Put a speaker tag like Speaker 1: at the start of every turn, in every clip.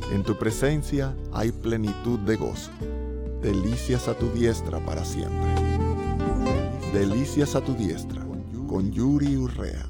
Speaker 1: En tu presencia hay plenitud de gozo. Delicias a tu diestra para siempre. Delicias a tu diestra, con Yuri Urrea.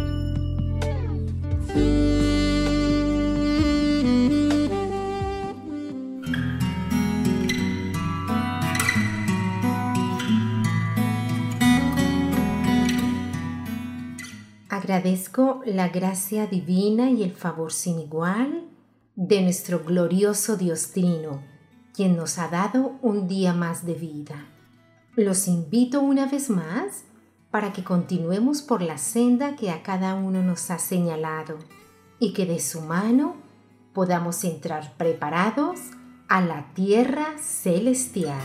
Speaker 2: Agradezco la gracia divina y el favor sin igual de nuestro glorioso Dios Trino, quien nos ha dado un día más de vida. Los invito una vez más para que continuemos por la senda que a cada uno nos ha señalado y que de su mano podamos entrar preparados a la tierra celestial.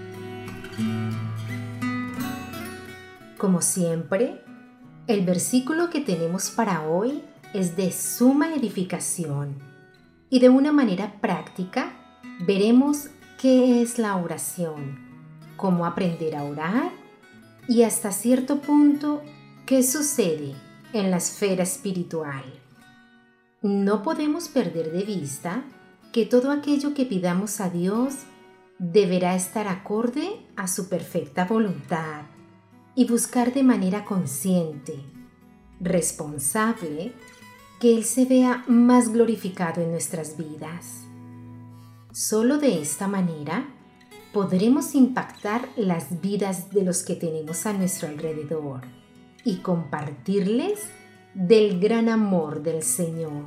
Speaker 2: Como siempre, el versículo que tenemos para hoy es de suma edificación y de una manera práctica veremos qué es la oración, cómo aprender a orar y hasta cierto punto qué sucede en la esfera espiritual. No podemos perder de vista que todo aquello que pidamos a Dios deberá estar acorde a su perfecta voluntad y buscar de manera consciente, responsable, que Él se vea más glorificado en nuestras vidas. Solo de esta manera podremos impactar las vidas de los que tenemos a nuestro alrededor y compartirles del gran amor del Señor.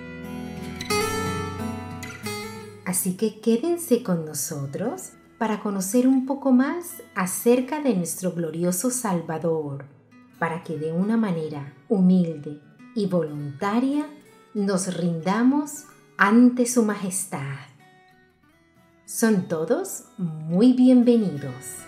Speaker 2: Así que quédense con nosotros para conocer un poco más acerca de nuestro glorioso Salvador, para que de una manera humilde y voluntaria nos rindamos ante su majestad. Son todos muy bienvenidos.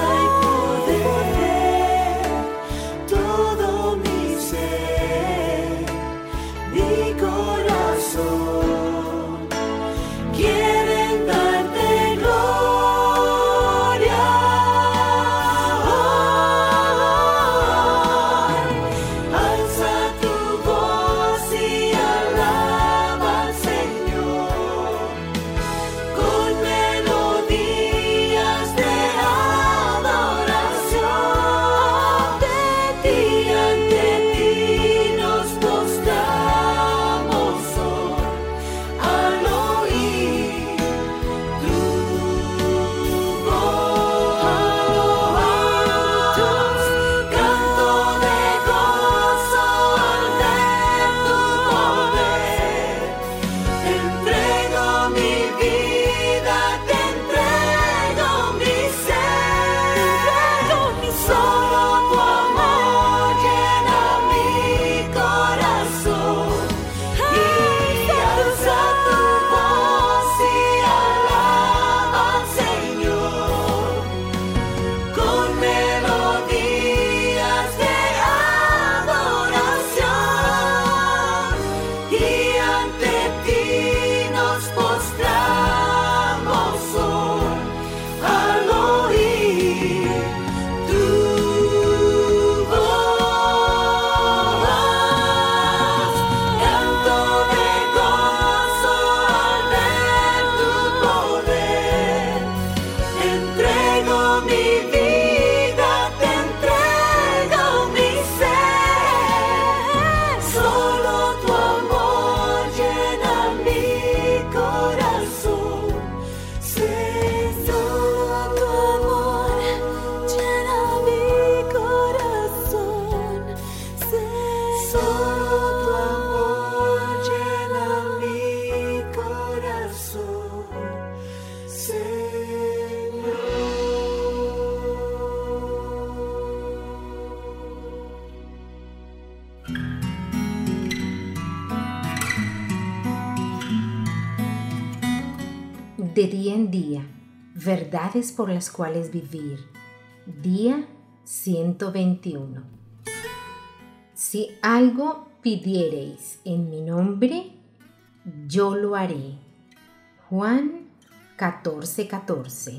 Speaker 3: todo mi ser. Solo tu amor llena mi corazón, Señor.
Speaker 2: De día en día, verdades por las cuales vivir. Día 121. Si algo pidiereis en mi nombre, yo lo haré. Juan 14:14.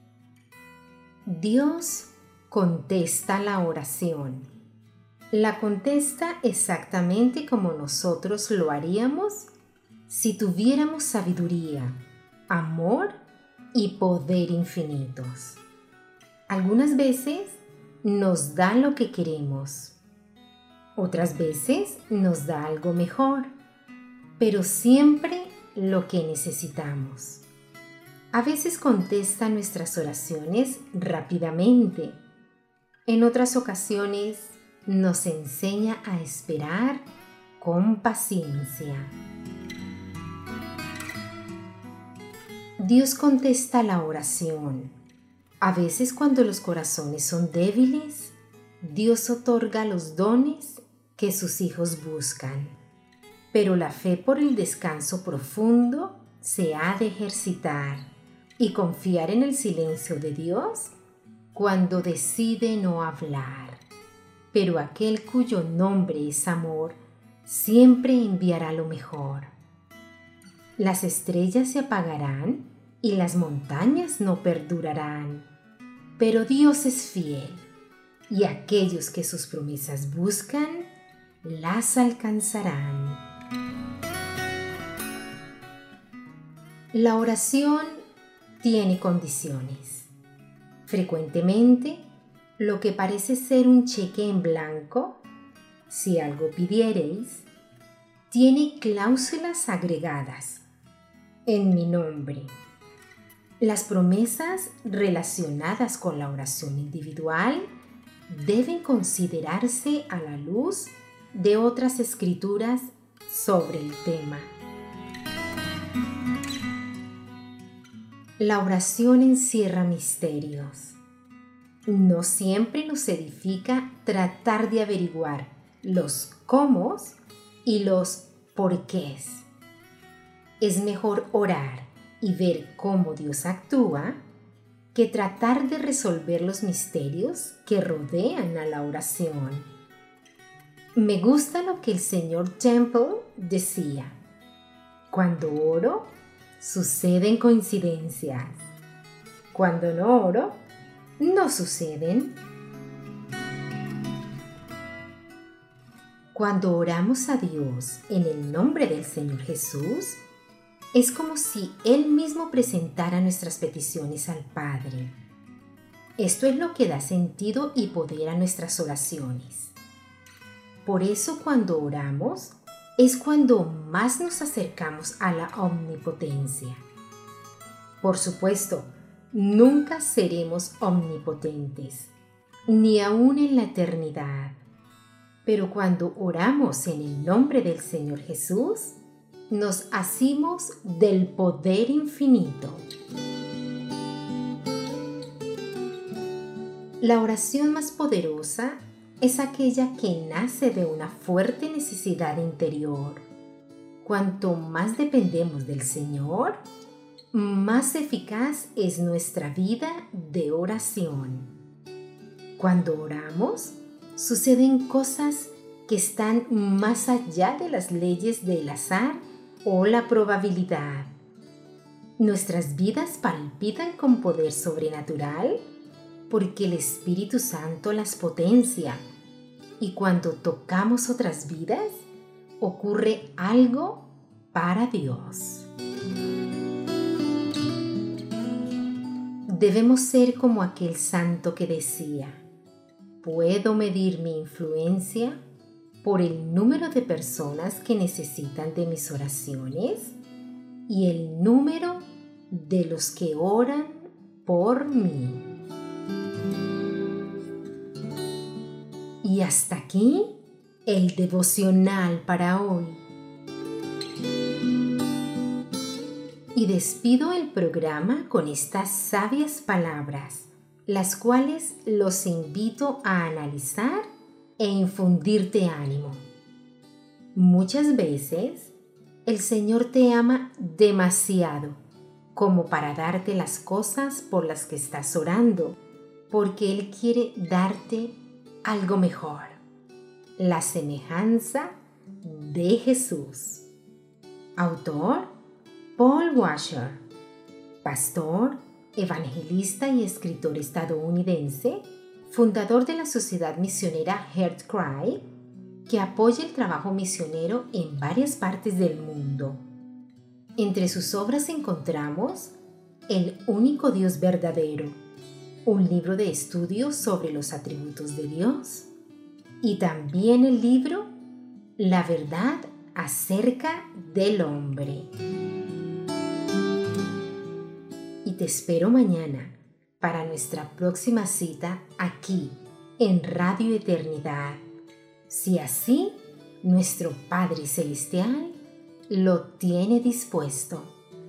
Speaker 2: Dios contesta la oración. La contesta exactamente como nosotros lo haríamos si tuviéramos sabiduría, amor y poder infinitos. Algunas veces nos da lo que queremos. Otras veces nos da algo mejor, pero siempre lo que necesitamos. A veces contesta nuestras oraciones rápidamente. En otras ocasiones nos enseña a esperar con paciencia. Dios contesta la oración. A veces cuando los corazones son débiles, Dios otorga los dones que sus hijos buscan. Pero la fe por el descanso profundo se ha de ejercitar y confiar en el silencio de Dios cuando decide no hablar. Pero aquel cuyo nombre es amor siempre enviará lo mejor. Las estrellas se apagarán y las montañas no perdurarán, pero Dios es fiel y aquellos que sus promesas buscan las alcanzarán. La oración tiene condiciones. Frecuentemente, lo que parece ser un cheque en blanco, si algo pidiereis, tiene cláusulas agregadas en mi nombre. Las promesas relacionadas con la oración individual deben considerarse a la luz de otras escrituras sobre el tema. La oración encierra misterios. No siempre nos edifica tratar de averiguar los cómo y los porqués. Es mejor orar y ver cómo Dios actúa que tratar de resolver los misterios que rodean a la oración. Me gusta lo que el señor Temple decía: cuando oro, suceden coincidencias. Cuando no oro, no suceden. Cuando oramos a Dios en el nombre del Señor Jesús, es como si Él mismo presentara nuestras peticiones al Padre. Esto es lo que da sentido y poder a nuestras oraciones. Por eso cuando oramos es cuando más nos acercamos a la omnipotencia. Por supuesto, nunca seremos omnipotentes, ni aún en la eternidad. Pero cuando oramos en el nombre del Señor Jesús, nos asimos del poder infinito. La oración más poderosa es aquella que nace de una fuerte necesidad interior. Cuanto más dependemos del Señor, más eficaz es nuestra vida de oración. Cuando oramos, suceden cosas que están más allá de las leyes del azar o la probabilidad. Nuestras vidas palpitan con poder sobrenatural porque el Espíritu Santo las potencia, y cuando tocamos otras vidas, ocurre algo para Dios. Debemos ser como aquel santo que decía: puedo medir mi influencia por el número de personas que necesitan de mis oraciones y el número de los que oran por mí. Y hasta aquí el devocional para hoy. Y despido el programa con estas sabias palabras, las cuales los invito a analizar e infundirte ánimo. Muchas veces el Señor te ama demasiado como para darte las cosas por las que estás orando, porque Él quiere darte algo mejor. La semejanza de Jesús. Autor: Paul Washer. Pastor, evangelista y escritor estadounidense, fundador de la sociedad misionera HeartCry, que apoya el trabajo misionero en varias partes del mundo. Entre sus obras encontramos El único Dios verdadero, un libro de estudios sobre los atributos de Dios, y también el libro La verdad acerca del hombre. Y te espero mañana para nuestra próxima cita aquí en Radio Eternidad, si así nuestro Padre Celestial lo tiene dispuesto.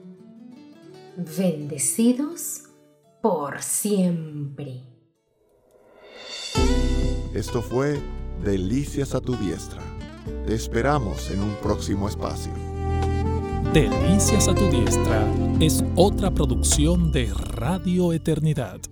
Speaker 2: Bendecidos por siempre.
Speaker 1: Esto fue Delicias a tu diestra. Te esperamos en un próximo espacio.
Speaker 4: Delicias a tu diestra es otra producción de Radio Eternidad.